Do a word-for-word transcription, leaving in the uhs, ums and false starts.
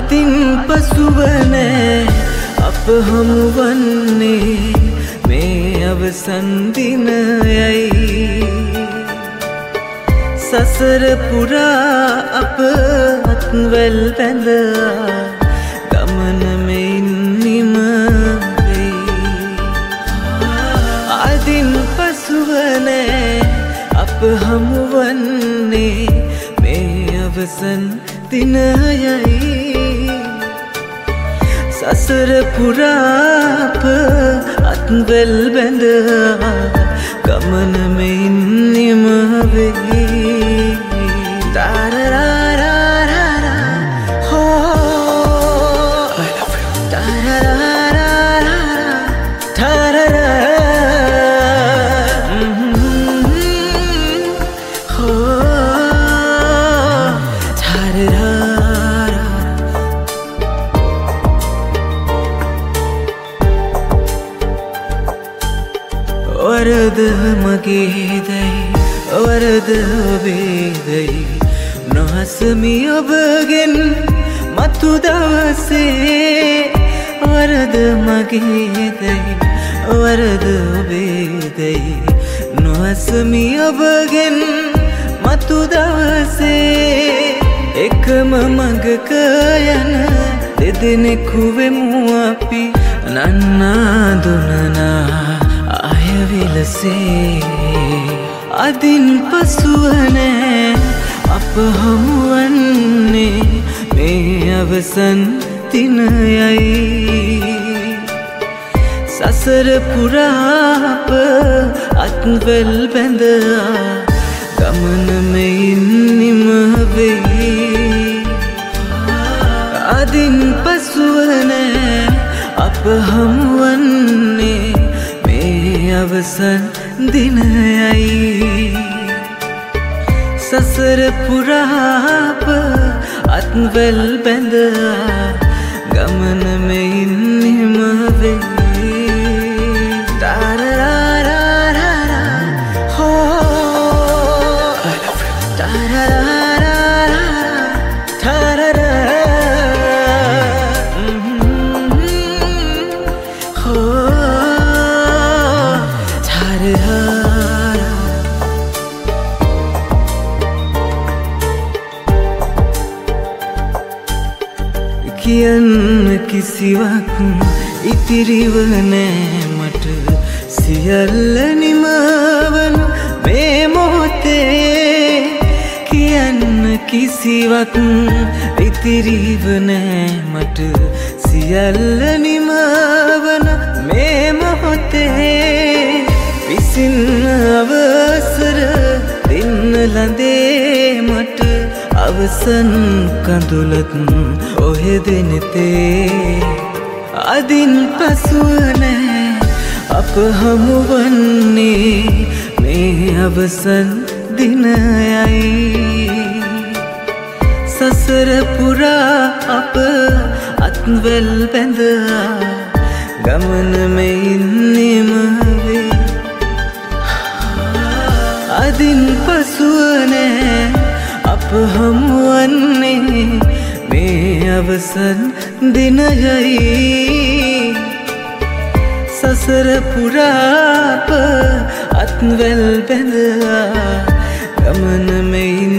අතින් පසුවනෑ අප හමුවන්නේ මේ අවසන් දිනයයි. සසර පුරා අප අත්වැල් පැඳා ගමන මෙයින් නිම වෙයි. අදින් පසුවනෑ අප හමුවන්නේ මේ අවසන් දිනයයි. සසර පුරාප අත්වැල් බැඳා ගමන මෙයින් නිම වෙයි. තරරරරරර හෝ I love you. තරරරරරර තරරර හෝ තරරර වරද මගේදයි වරද ඔබේදයි නොහසමි ඔබගෙන් මතු දවසේ. වරද මගේදයි වරද ඔබේදයි නොහසමි ඔබගෙන් මතු දවසේ. එකම මඟක යන දෙදෙනෙකු වෙමු අපි නන්නා දුනනා අයවිලසේ. අදින් පසුවනෑ අප හමුවන්නේ මේ අවසන් දිනයයි. සසර පුරාප අත්වැල් බැඳා ගමන මෙයින් නිම වෙයි. අදින් පසුවනෑ අප හමුවන්නේ අවසන් දිනයයි. සසර පුරාප අත්වැල් බැඳා ගමන මෙයින් නිම වෙයි. තරරරරර හෝ I love you. තරරරරර තරරර හෝ කියන්න කිසිවක් ඉතිරිව නෑ මට සියල්ල නිමවන මේ මොහොතේ. කියන්න කිසිවක් ඉතිරිව නෑ මට සියල්ල නිමවන මේ මොහොතේ. විසින් අවසර දෙන්න ලඳේ මට අවසන් කඳුලත් ඔහෙදෙනෙතේ. අදින් පසුවනෑ අප හමුවන්නේ මේ අවසන් දිනයයි. සසර පුරා අප අත්වැල් බැඳා ගමන මෙයින් නිම වෙයි. අදින් පසුවනෑ අප හමුවන්නේ මේ අවසන් දිනයයි. සසර පුරාප අත්වැල් බැඳා ගමන මෙයින්